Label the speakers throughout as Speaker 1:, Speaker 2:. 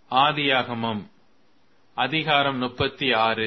Speaker 1: ஆதியாகமம் அதிகாரம் 36.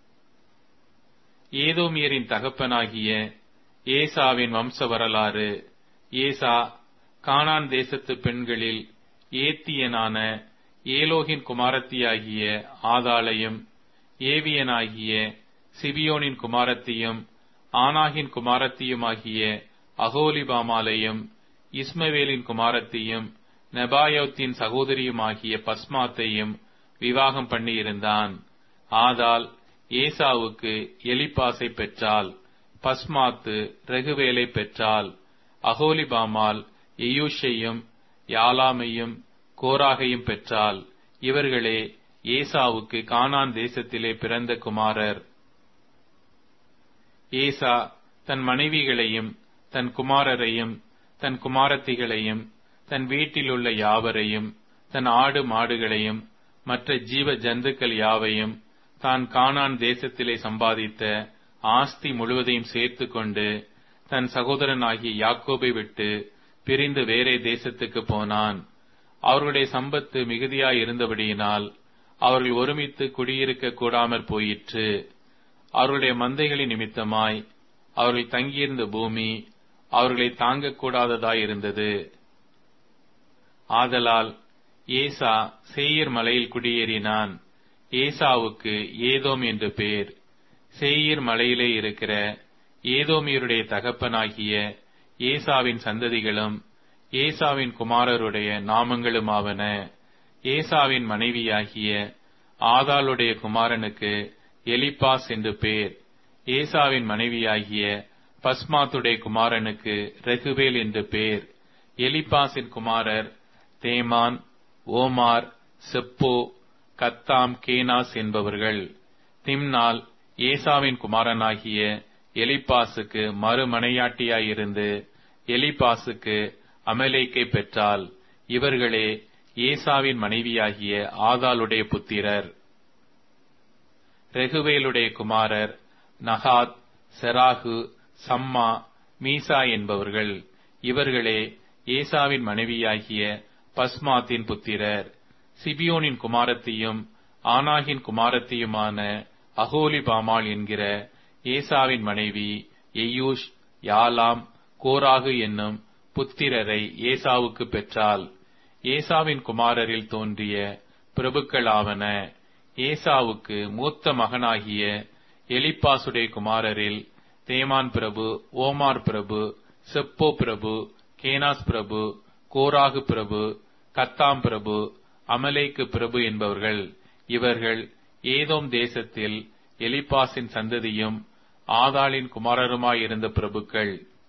Speaker 1: ஏதோமியரின் தகப்பனாகிய ஏசாவின் வம்ச வரலாறு. ஏசா கானான் தேசத்து பெண்களில் ஏத்தியனான ஏலோகின் குமாரத்தியாகிய ஆதாளையும், ஏவியனாகிய சிபியோனின் குமாரத்தியும், ஆனாகின் குமாரத்தியுமாகிய அகோலிபாமாலையும், இஸ்மவேலின் குமாரத்தியும், நெபாயோத்தின் சகோதரியுமாகிய பஸ்மாத்தையும் விவாகம் பண்ணியிருந்தான். ஆதாள் ஏசாவுக்கு எலிப்பாசை பெற்றாள். பஸ்மாத்து ரெகுவேலை பெற்றாள். அகோலிபாமால் எயூஷையும் யாலாமையும் கோராகையும் பெற்றாள். இவர்களே ஏசாவுக்கு கானான் தேசத்திலே பிறந்த குமாரர். ஏசா தன் மனைவிகளையும் தன் குமாரரையும் தன் குமாரத்திகளையும் தன் வீட்டிலுள்ள யாவரையும் தன் ஆடு மாடுகளையும் மற்ற ஜீவ ஜந்துக்கள் யாவையும் தான் கானான் தேசத்திலே சம்பாதித்த ஆஸ்தி முழுவதையும் சேர்த்து கொண்டு தன் சகோதரனாகிய யாக்கோபை விட்டு பிரிந்து வேறே தேசத்துக்கு போனான். அவர்களுடைய சம்பத்து மிகுதியாயிருந்தபடியினால் அவர்கள் ஒருமித்து குடியிருக்க கூடாமற் போயிற்று. அவர்களுடைய மந்தைகளின் நிமித்தமாய் அவர்கள் தங்கியிருந்த பூமி அவர்களை தாங்கக்கூடாததாயிருந்தது. ஆதலால் ஏசா சேயீர் மலையில் குடியேறினான். ஏசாவுக்கு ஏதோம் என்று பேர். சேயீர் மலையிலே இருக்கிற ஏதோமியருடைய தகப்பனாகிய ஏசாவின் சந்ததிகளும் ஏசாவின் குமாரருடைய நாமங்களுமாவன. ஏசாவின் மனைவியாகிய ஆதாளுடைய குமாரனுக்கு எலிப்பாஸ் என்று பேர். ஏசாவின் மனைவியாகிய பஸ்மாத்துடைய குமாரனுக்கு ரெகுவேல் என்று பேர். எலிப்பாசின் குமாரர் தேமான், ஓமார், செப்போ, கத்தாம், கேனாஸ் என்பவர்கள். திம்னாள் ஏசாவின் குமாரனாகிய எலிப்பாசுக்கு மறுமனையாட்டியாயிருந்து எலிப்பாசுக்கு அமலேக்கை பெற்றாள். இவர்களே ஏசாவின் மனைவியாகிய ஆதாளுடைய புத்திரர். ரெகுவேலுடைய குமாரர் நகாத், செராகு, சம்மா, மீசா என்பவர்கள். இவர்களே ஏசாவின் மனைவியாகிய பஸ்மாத்தின் புத்திரர். சிபியோனின் குமாரத்தியும் ஆனாகின் குமாரத்தியுமான அகோலிபாமாள் என்கிற ஏசாவின் மனைவி எயூஷ், யாலாம், கோராகு என்னும் புத்திரரை ஏசாவுக்கு பெற்றாள். ஏசாவின் குமாரரில் தோன்றிய பிரபுக்களாவன. ஏசாவுக்கு மூத்த மகனாகிய எலிப்பாசுடைய குமாரரில் தேமான் பிரபு, ஓமார் பிரபு, செப்போ பிரபு, கேனாஸ் பிரபு, கோராகு பிரபு, கத்தாம் பிரபு, அமலேக்கு பிரபு என்பவர்கள். இவர்கள் ஏதோம் தேசத்தில் எலிப்பாசின் சந்ததியும் ஆதாளின் குமாரருமாயிருந்த பிரபுக்கள்.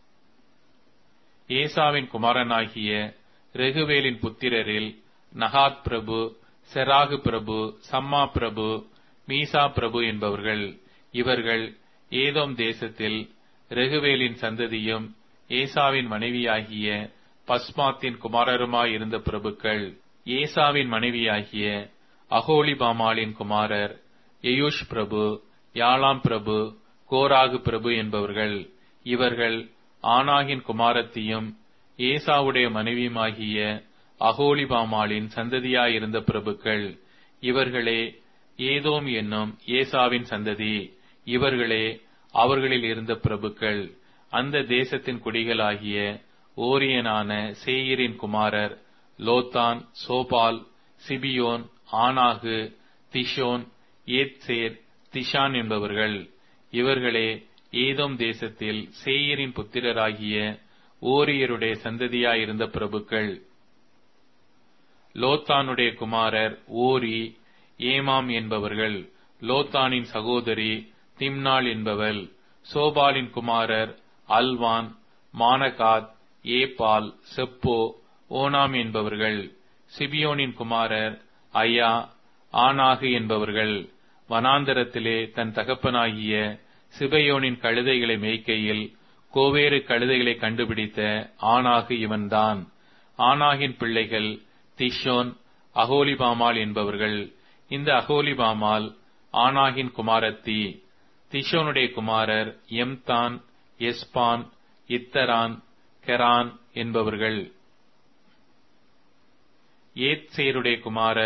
Speaker 1: ஏசாவின் குமாரனாகிய ரெகுவேலின் புத்திரரில் நகாத் பிரபு, செராகு பிரபு, சம்மா பிரபு, மீசா பிரபு என்பவர்கள். இவர்கள் ஏதோம் தேசத்தில் ரெகுவேலின் சந்ததியும் ஏசாவின் மனைவியாகிய பஸ்மாத்தின் குமாரருமாயிருந்த பிரபுக்கள். ஏசாவின் மனைவியாகிய அகோலிபாமாலின் குமாரர் எயூஷ் பிரபு, யாலாம் பிரபு, கோராகு பிரபு என்பவர்கள். இவர்கள் ஆனாகின் குமாரத்தியும் ஏசாவுடைய மனைவியுமாகிய அகோலிபாமாலின் சந்ததியாயிருந்த பிரபுக்கள். இவர்களே ஏதோம் என்னும் ஏசாவின் சந்ததி. இவர்களே அவர்களில் இருந்த பிரபுக்கள். அந்த தேசத்தின் குடிகளாகிய ஓரியனான சேயீரின் குமாரர் லோத்தான், சோபால், சிபியோன், ஆனாகு, திஷோன், ஏத்சேர், திஷான் என்பவர்கள். இவர்களே ஏதோம் தேசத்தில் சேயீரின் புத்திரராகிய ஓரியருடைய சந்ததியாயிருந்த பிரபுக்கள். லோத்தானுடைய குமாரர் ஓரி, ஏமாம் என்பவர்கள். லோத்தானின் சகோதரி திம்னாள் என்பவள். சோபாலின் குமாரர் Alvan, Manahath, Ebal, Shepho, Onam என்பவர்கள். சிபியோனின் குமாரர் ஐயா, ஆனாகு என்பவர்கள். வனாந்தரத்திலே தன் தகப்பனாகிய சிபயோனின் கழுதைகளை மேய்க்கையில் கோவேறு கழுதைகளை கண்டுபிடித்த ஆனாகு இவன்தான். ஆனாகின் பிள்ளைகள் திஷோன், அகோலிபாமால் என்பவர்கள். இந்த அகோலிபாமால் ஆனாகின் குமாரத்தி. திஷோனுடைய குமாரர் எம்தான், எஸ்பான், இத்தரான், கெரான் என்பவர்கள். ஏத்சேருடைய குமாரர்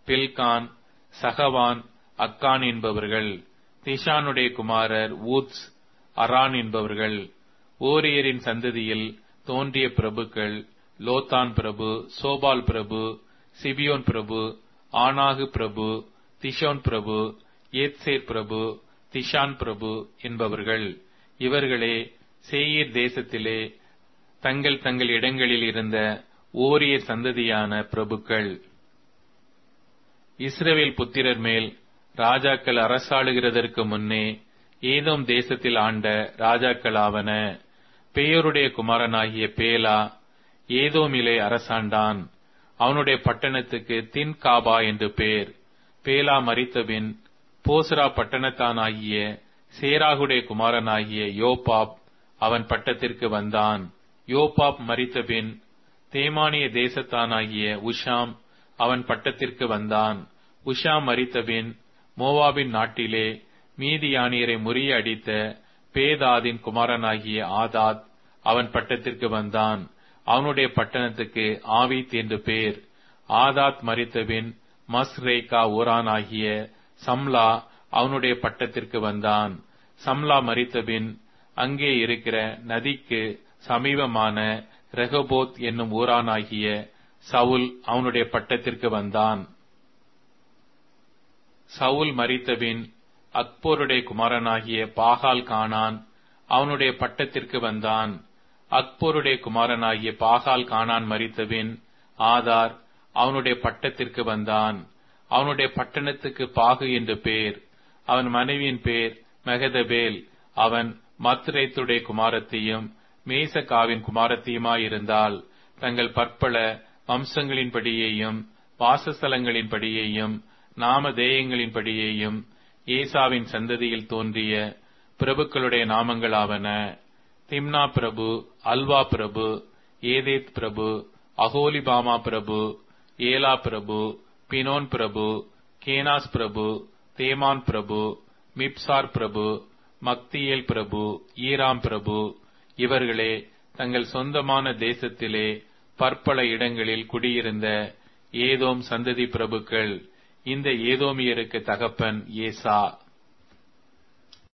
Speaker 1: பில்கான், சகவான், அக்கான் என்பவர்கள். திஷானுடைய குமாரர் ஊத்ஸ், அரான் என்பவர்கள். ஓரியரின் சந்ததியில் தோன்றிய பிரபுக்கள் லோத்தான் பிரபு, சோபால் பிரபு, சிபியோன் பிரபு, ஆனாகு பிரபு, திஷோன் பிரபு, ஏத்சேர் பிரபு, திஷான் பிரபு என்பவர்கள். இவர்களே சேயீர் தேசத்திலே தங்கள் தங்கள் இடங்களில் இருந்த ஓரியர் சந்ததியான பிரபுக்கள். இஸ்ரவேல் புத்திரர் மேல் ராஜாக்கள் அரசாளுகிறதற்கு முன்னே ஏதோம் தேசத்தில் ஆண்ட ராஜாக்களாவன. பேயோருடைய குமாரனாகிய பேலா ஏதோமிலே அரசாண்டான். அவனுடைய பட்டணத்துக்கு தின்காபா என்று பேர். பேலா மரித்தபின் போஸ்ரா பட்டணத்தானாகிய சேராகுடைய குமாரனாகிய யோபாப் அவன் பட்டத்திற்கு வந்தான். யோபாப் மரித்தபின் தேமானிய தேசத்தானாகிய உஷாம் அவன் பட்டத்திற்கு வந்தான். உஷாம் மரித்தபின் மோவாபின் நாட்டிலே மீதியானியரை முறியடித்த பேதாதின் குமாரனாகிய ஆதாத் அவன் பட்டத்திற்கு வந்தான். அவனுடைய பட்டணத்துக்கு ஆவீத் என்று பேர். ஆதாத் மரித்தபின் மஸ்ரேகா ஊரானாகிய சம்லா அவனுடைய பட்டத்திற்கு வந்தான். சம்லா மரித்தபின் அங்கே இருக்கிற நதிக்கு சமீபமான ரெகோபோத் என்னும் ஊரானாகிய சவுல் அவனுடைய பட்டத்திற்கு வந்தான். சவுல் மரித்தபின் அக்போருடைய குமாரனாகிய பாகால் கானான் அவனுடைய பட்டத்திற்கு வந்தான். அக்போருடைய குமாரனாகிய பாகால் கானான் மரித்தபின் ஆதார் அவனுடைய பட்டத்திற்கு வந்தான். அவனுடைய பட்டணத்துக்கு பாகு என்று பேர். அவன் மனைவியின் பேர் மெகதபேல். அவன் மத்ரேத்துடைய குமாரத்தையும் மேசகாவின் குமாரத்தையுமாயிருந்தால் தங்கள் பற்பல வம்சங்களின்படியேயும் வாசஸ்தலங்களின்படியேயும் நாமதேயங்களின்படியேயும் ஏசாவின் சந்ததியில் தோன்றிய பிரபுக்களுடைய நாமங்களாவன: திம்னா பிரபு, அல்வா பிரபு, ஏதேத் பிரபு, அகோலிபாமா பிரபு, ஏலா பிரபு, பினோன் பிரபு, கேனாஸ் பிரபு, தேமான் பிரபு, மிப்சார் பிரபு, மக்தியேல் பிரபு, ஈராம் பிரபு. இவர்களே தங்கள் சொந்தமான தேசத்திலே பற்பல இடங்களில் குடியிருந்த ஏதோம் சந்ததி பிரபுக்கள். இந்த ஏதோமியருக்கு தகப்பன் ஏசா.